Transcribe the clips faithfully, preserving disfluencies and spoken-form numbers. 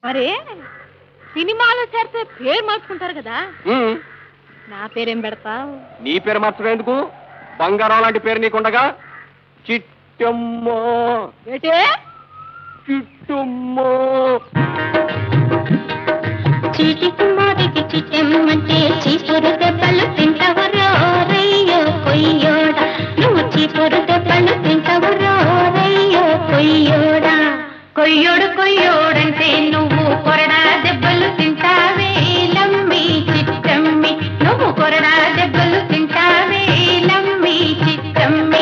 అరే సినిమాలో చేరితే పేరు మార్చుకుంటారు కదా, నా పేరేం పెడతావు? నీ పేరు మార్చడం ఎందుకు? బంగారం లాంటి పేరు నీకుండగా. చిట్టమ్మో. ఏటే? చిట్టమ్మో. చీటికి మాటికి చిట్టమ్మంటే చీపురు దెబ్బలు తింటవరో రయ్యో కొయ్యోడా, నువ్వు చీపురు దెబ్బలు తింటవరో రయ్యో కొయ్యోడా. కొయ్యోడు కొయ్యోడంటే నువ్వు కొరడా దెబ్బలు తింటావే లమ్మి చిట్టమ్మి, నువ్వు కొరడా దెబ్బలు తింటావే లమ్మి చిట్టమ్మి.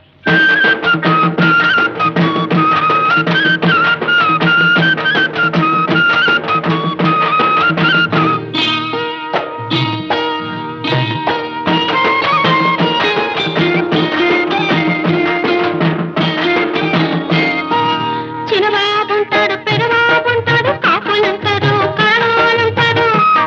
చిన్నబాబుంటాడు పెరబాబుంటాడు కాపులంటారు కాణాలంటారు.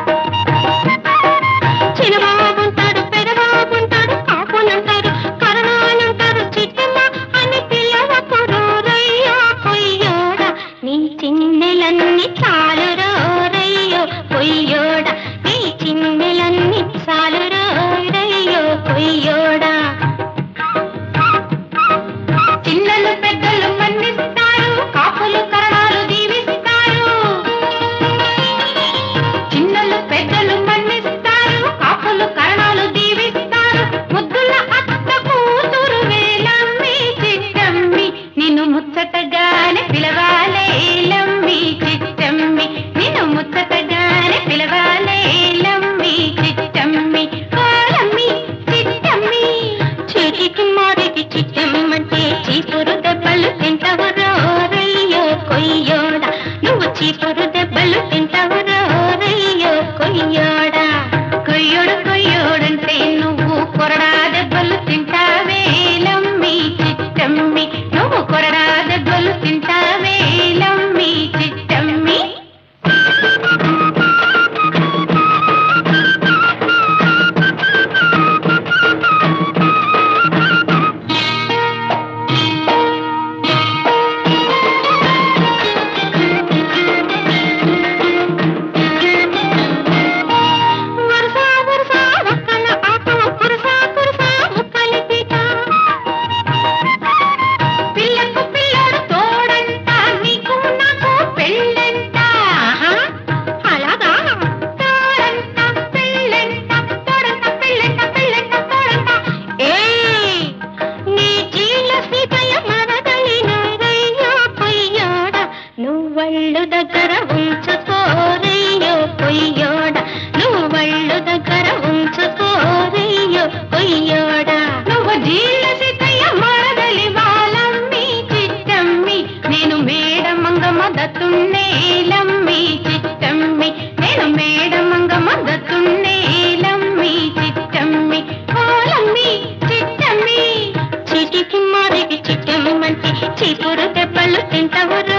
చిన్నబాబుంటాడు పెరబాబుంటాడు కాపులంటారు కరణాలంటారు. చిట్టమ్మ అని పిల్లవకురు రయ్యో కొయ్యోడా, నీ చిన్నెలన్నీ చాలురో రయ్యో కొయ్యోడా, నీ చిన్నెలన్నీ చాలురో రయ్యో కొయ్యోడా. చిన్నలు పెద్దలు మన్నిస్తారు, కాపులు కరణాలు దీవిస్తారు. చిన్నలు పెద్దలు మన్నిస్తారు, కాపులు కరణాలు దీవిస్తారు. ముద్దుల అత్త కూతురు వేలమ్మి చిట్టమ్మి, నిన్ను ముచ్చటగానే పిలవాలే లమ్మి చిట్టమ్మి, నిన్ను ముచ్చటగానే పిలవాలే లమ్మి చిట్టమ్మి. లమ్మి చిట్టమ్మి. చీటికి మారికి చిట్టమ్మంటే చీపురు దెబ్బలు తింటవరో రయ్యో కొయ్యోడా, నువ్వు చీపురు దెబ్బలు తింటవరో రయ్యో కొయ్యోడా. కొయ్యోడు కొయ్యోడంటే నువ్వు కొరడా దెబ్బలు తింటావే లమ్మి చిట్టమ్మి, నువ్వు కొరడా దెబ్బలు తింటావే లమ్మి చిట్టమ్మి. వరుస వరుస ఒక్కల ఆకు కురుస కురుస ముక్కలి పీట, పిల్లకు పిల్లడు తోడంట, నీకు నాకు పెళ్ళంట. అలాగా? తోడంట పెళ్ళంట, తోడంట పెళ్ళంట, పెళ్ళంట తోడంట. ఏయ్, నీ జీల సీతయ్య మరదలిన రయ్యో కొయ్యోడా, నువ్వళ్ళు దగ్గర ఉంచుకోరయ్యో కొయ్యోడా, నువ్వళ్ళు దగ్గర ఉంచుకోరయ్యో కొయ్యోడా. నువ్వు జీల సీతయ్య మరదలి వాలమ్మి చిట్టమ్మి, నేను మేడ మంగమ్మ దత్తున్నే లమ్మి చిట్టమ్మి, నేను మేడ మంగమ్మ దత్తున్నే లమ్మి చిట్టమ్మి. లమ్మి చిట్టమ్మి. చీటికి మారికి చిట్టమ్మంటే చీపురు దెబ్బలు తింటవరో